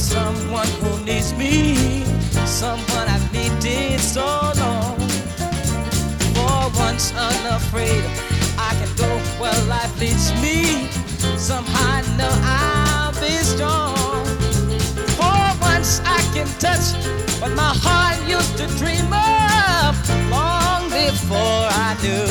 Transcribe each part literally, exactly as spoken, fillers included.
someone who needs me, someone I've needed so long. For once unafraid, I can go where life leads me. Somehow I know I'll be strong. For once I can touch what my heart used to dream of long before I knew.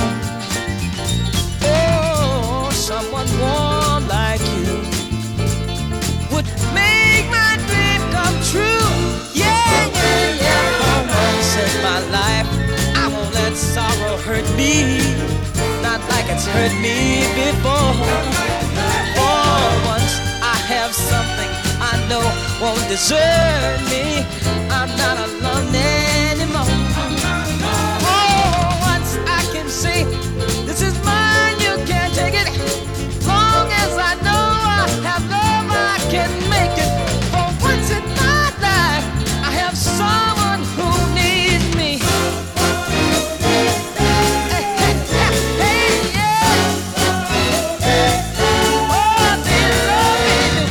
Oh, someone warm like you would make my dream come true. Yeah, yeah, yeah. For once in my life, I won't let sorrow hurt me, not like it's hurt me before. For once I have something I know won't desert me. I'm not alone anymore. For once I can say, this is mine, you can't take it. Long as I know I have love, I can make it. For once in my life, I have someone who needs me. Hey, hey, hey, hey, yeah. Oh, they love me.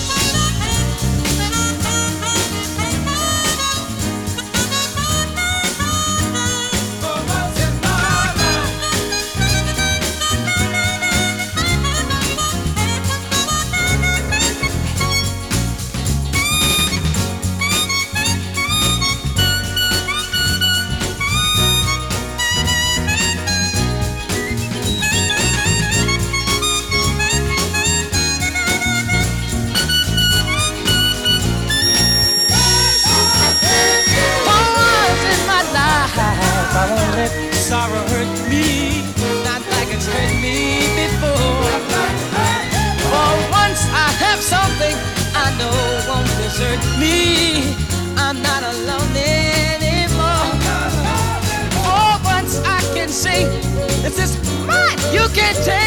For once in my life. For once in my life, I won't let sorrow hurt me, not like it's hurt me before. For once I have something I know won't desert me. I'm not alone anymore. For once I can say, this is mine, you can't take